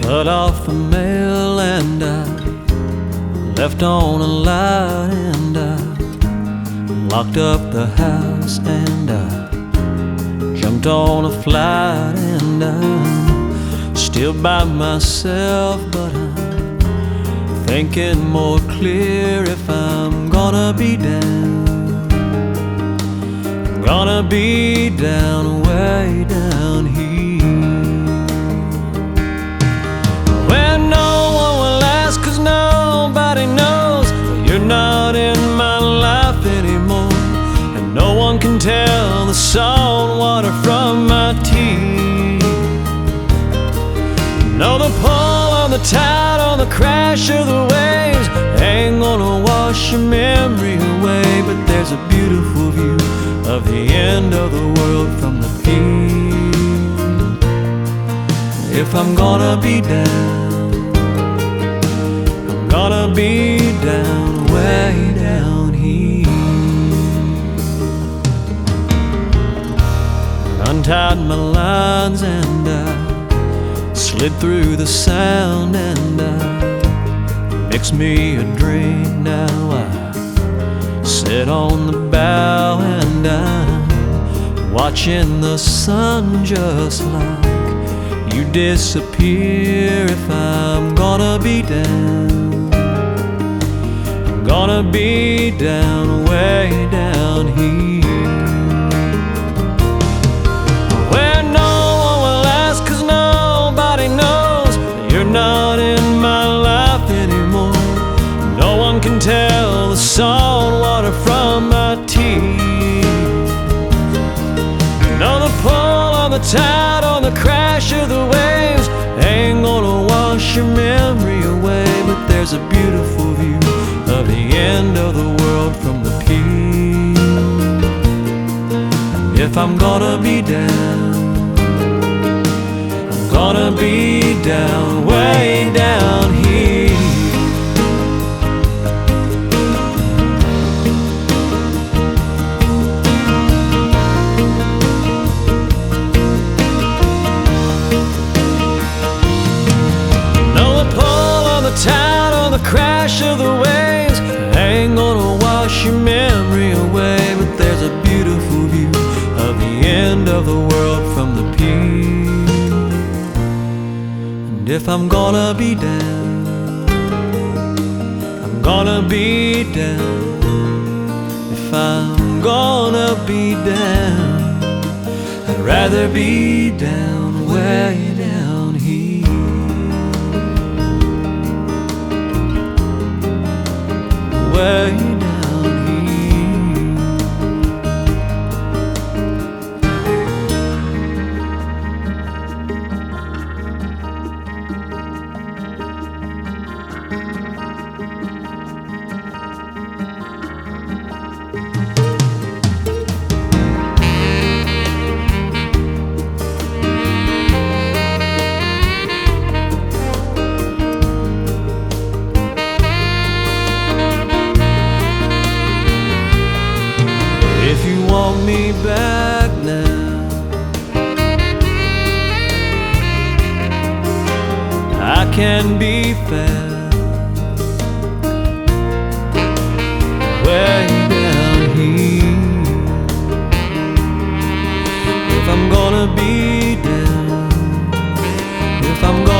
Cut off the mail and I left on a light, and I locked up the house, and I jumped on a flight, and I'm still by myself, but I'm thinking more clear. If I'm gonna be down, I'm gonna be down, way down here, where no one will ask, 'cause nobody knows you're not in my life anymore, and no one can tell the salt water from my teeth. No, the pull on the tide, on the crash of the waves ain't gonna wash your memory away, but there's a beautiful view of the end of the world from the peak. If I'm gonna be down, I'm gonna be down, way down here. Untied my lines and I slid through the sound, and I mixed me a drink. Now I sit on the bow and I'm watching the sun just like you disappear. If I'm gonna be down, I'm gonna be down, way down here, where no one will ask, 'cause nobody knows you're not in my life anymore. No one can tell the salt water from my teeth. No, the pull on the tide, on the crash of the waves ain't gonna wash your memory away, but there's a beautiful view of the end of the world from the peak. And if I'm gonna be down, I'm gonna be down, way down here. Tide on the crash of the waves ain't gonna wash your memory away, but there's a beautiful view of the end of the world from the peak. And if I'm gonna be down, I'm gonna be down. If I'm gonna be down, I'd rather be down, way down here, way down here. If you want me back now, I can be found, way down here. If I'm gonna be down, if I'm gonna